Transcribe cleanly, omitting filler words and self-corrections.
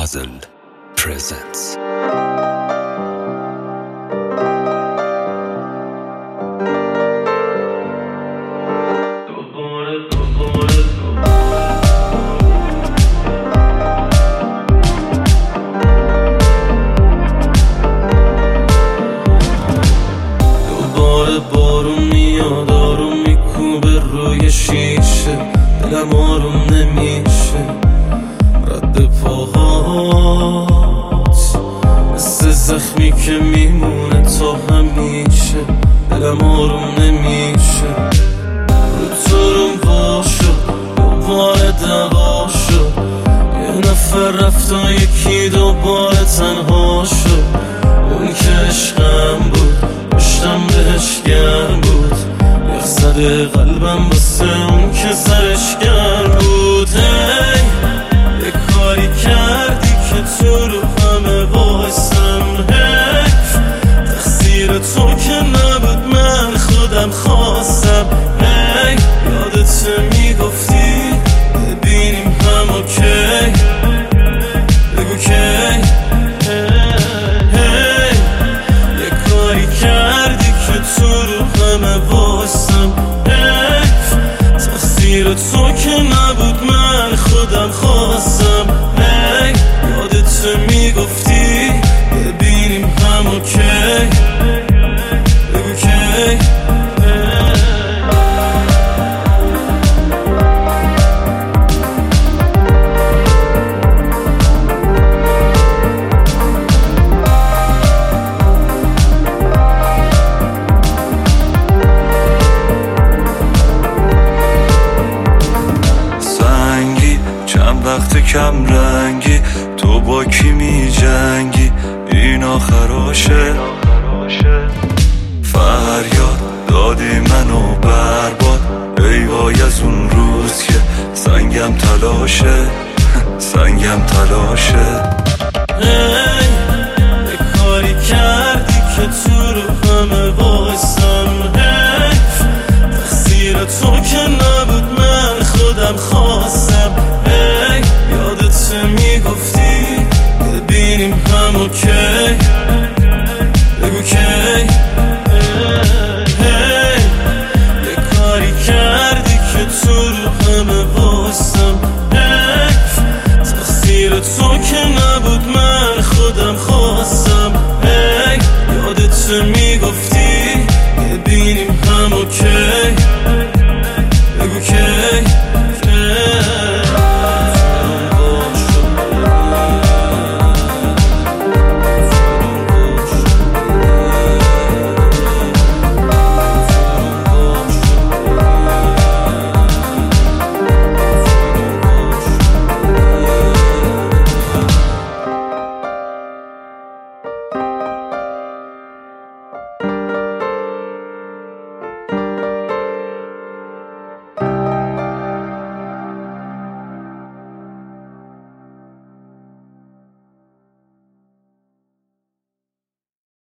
غزل presents. بارون میاد آروم میکوبه روی شیشه، دلم آروم نمیشه. رد پاهات مثل زخمی که میمونه تا همیشه، دلم آروم نمیشه. رو تو روم وا شد دوباره دعوا شد، یه نفر رفت و یکی دوباره تنها شد. اون که عشقم بود پشتم بهش گرم بود، یخ زده قلبم واسه اون که سرش گرم بود. هی یه کاری کردی که تو رو همه وایسم، حیف تقصیر تو که نبود من خودم خواستم. هی یادت میگفتی ببینیم هم اوکی، بگو کی. تو که نبود من خودم خواستم. هی یادت میگفتی ببینیم هم اوکی، بگو کی. وقت کم رنگی تو با کی می جنگی، این آخراشه. فریاد دادی منو برباد، ای وای از اون روز که سنگم تلاشه، سنگم تلاشه. هی یه کاری کردی که تو رو همه وایسم، حیف تقصیر تو که نبود من خودم خواستم. یادت میگفتی ببینیم هم اوکی.